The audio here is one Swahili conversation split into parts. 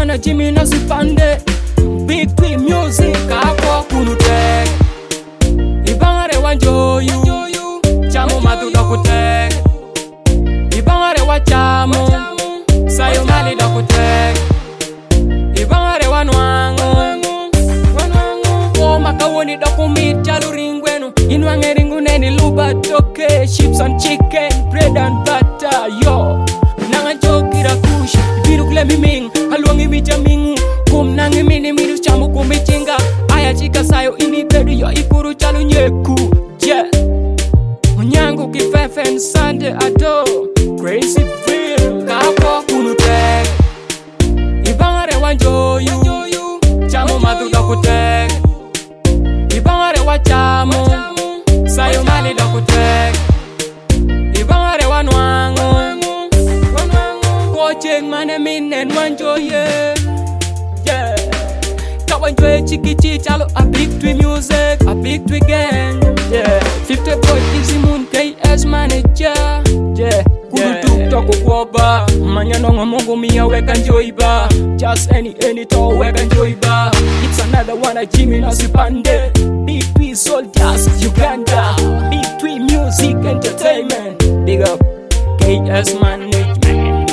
wana Jimmy na Sipande. Big Tree Music hapo kunute. Ibangare wanjoyu chamo matu dokute. Ibangare wachamo sayo mali dokute. Ibangare wanwangu makawoni dokumit chalu ringwenu. Inwange ringu neni luba toke. Chips and chicken, bread and butter, yo. Nanga jokira kush, biru kule miming. Haluangi mijamingu, kum nangi mini miru chamu kumichinga. Aya chika sayo ini bedu yo ikuru chalu nyeku, yeah. Munyangu kifefen sande ado. Crazy feel, kapo kunute. Ibangare wanjoyu chamo matu dokute. Ibangare wachamo sayo mali dokute. Ibangare wanwangu watching mane minen wanjoye, yeah. Kawanjoye chikichi chalo a Big Tree Music, a Big Tree gang, yeah. 50 boy easy moon KS manager, yeah. Kudu toko kuoba manyanongo mongo miya weka njoiba. Just any to weka njoiba. It's another one a Jimmy na Sipande. Big Tree Soldiers Uganda. Big Tree Music Entertainment. Big up KS Management.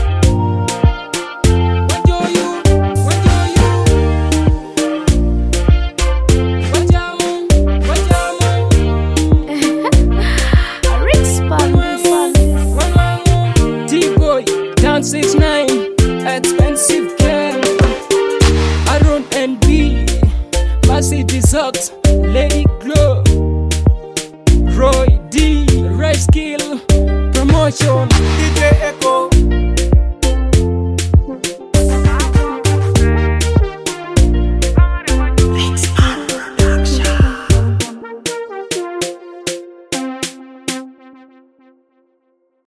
Down 6'9", expensive cat. Aaron NB, Massey Deluxe, Lady Glow, Roy D, Red Skill, Promotion, DJ Echo.